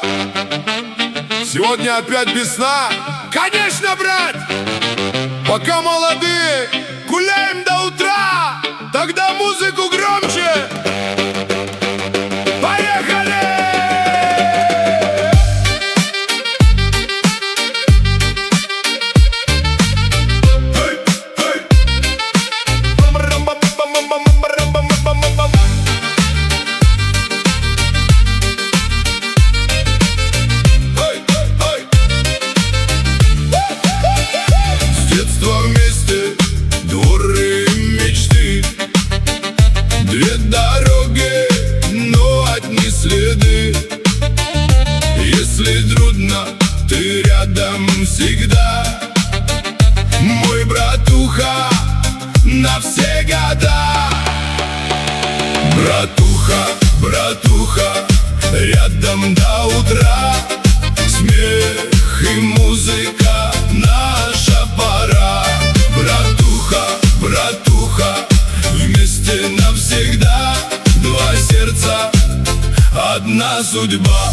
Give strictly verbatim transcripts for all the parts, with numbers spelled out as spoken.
Сегодня опять без сна? Конечно, брат! Пока молодые, гуляем до утра. Тогда музыку громче. Поехали! С детства вместе, дворы мечты, две дороги, но одни следы. Если трудно, ты рядом всегда, мой братуха на все года. Братуха, братуха, рядом до утра. Смех и музыка — наша пора. Братуха, братуха, вместе навсегда. Два сердца, одна судьба.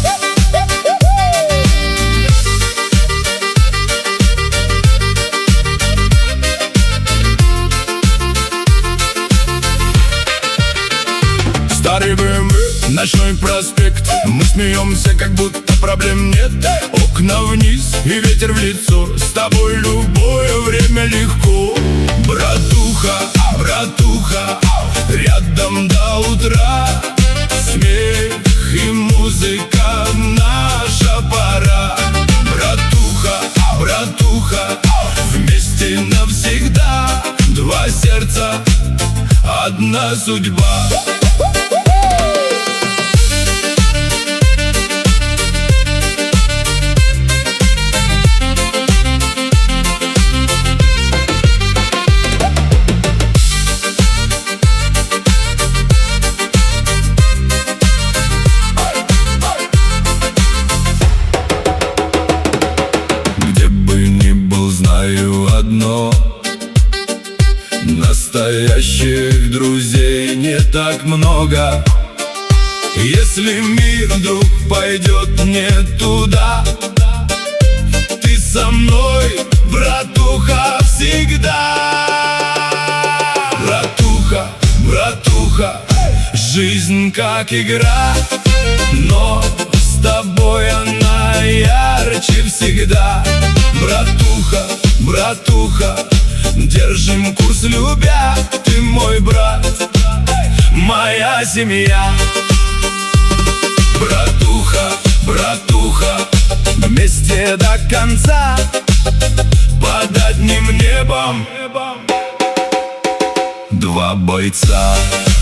Старый бэ эм вэ, ночной проспект. Мы смеемся, как будто проблем нет. Окна вниз и ветер в лицо. С тобой любое время легко. Братуха, братуха, рядом до утра. Смех и музыка — наша пора. Братуха, братуха, вместе навсегда. Два сердца, одна судьба. Одно: настоящих друзей не так много. Если мир вдруг пойдет не туда, ты со мной, братуха, всегда. Братуха, братуха, жизнь как игра, но с тобой она ярче всегда. Братуха, братуха, держим курс любя. Ты мой брат, моя семья. Братуха, братуха, вместе до конца. Под одним небом два бойца.